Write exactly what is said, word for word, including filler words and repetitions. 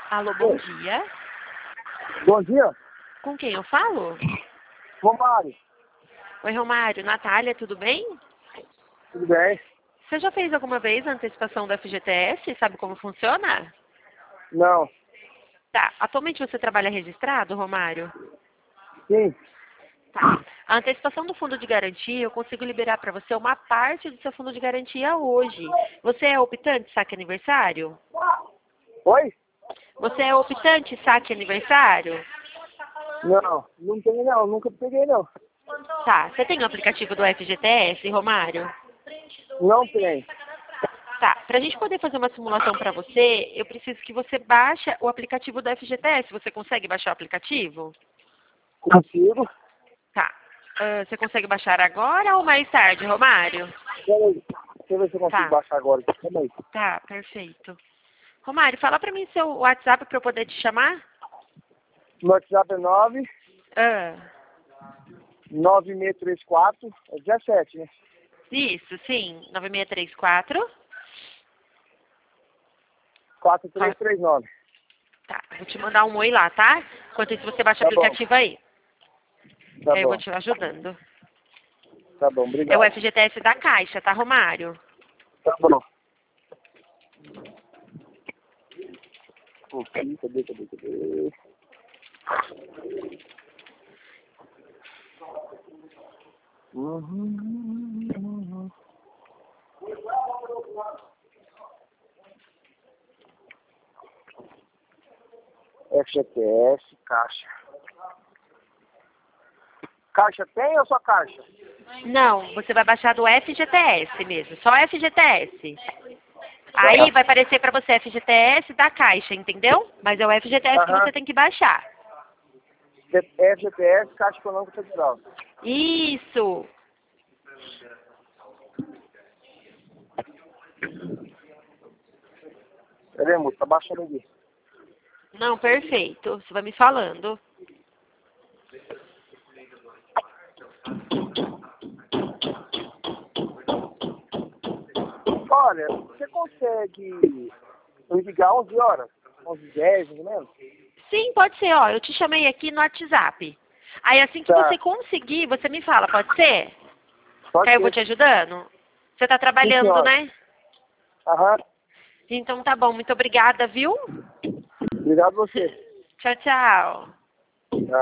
Alô, bom dia. Bom dia, Com quem eu falo? Romário. Oi, Romário. Natália, tudo bem? Tudo bem? Você já fez alguma vez a antecipação da F G T S? Sabe como funciona? Não. Tá. Atualmente você trabalha registrado, Romário? Sim. Tá. A antecipação do fundo de garantia, eu consigo liberar para você uma parte do seu fundo de garantia hoje. Você é optante saque aniversário? Oi? Você é optante saque aniversário? Não, não tenho não, nunca peguei não. Tá. Você tem o aplicativo do F G T S, Romário? Não tem. Tá. Para a gente poder fazer uma simulação para você, eu preciso que você baixe o aplicativo do F G T S. Você consegue baixar o aplicativo? Consigo? Tá. Ah, você consegue baixar agora ou mais tarde, Romário? Peraí, deixa eu ver se eu consigo Tá. baixar agora. Calma aí. Tá, perfeito. Romário, fala para mim seu WhatsApp para eu poder te chamar. Meu WhatsApp é nove Ah, nove seis três quatro, é dezessete, né? isso, sim. nove seis três quatro. quatro três três nove. Tá, vou te mandar um oi lá, tá? Enquanto isso, você baixa o Tá bom, aplicativo aí. tá Aí eu vou bom, te ajudando. tá bom, É o obrigado. F G T S da Caixa, tá, Romário? Tá bom. Pô, cadê, cadê, cadê, cadê? Uhum. F G T S, caixa. Caixa tem ou só caixa? Não, você vai baixar do F G T S mesmo, só F G T S. Aí Tá. vai aparecer para você F G T S da Caixa, entendeu? Mas é o F G T S que Aham. você tem que baixar. F G T S, Caixa Econômica Federal. Isso. Peraí, moço, tá baixando aqui. Não, perfeito. Você vai me falando. Olha, você consegue me ligar onze horas? onze e dez, mais ou menos? Sim, pode ser, ó. Eu te chamei aqui no WhatsApp. Aí assim que Tá. você conseguir, você me fala, pode ser? Que Pode aí eu vou ser. te ajudando? Você tá Sim, trabalhando, senhora. né? Aham. Então tá bom, muito obrigada, viu? Obrigado a você. Tchau, tchau.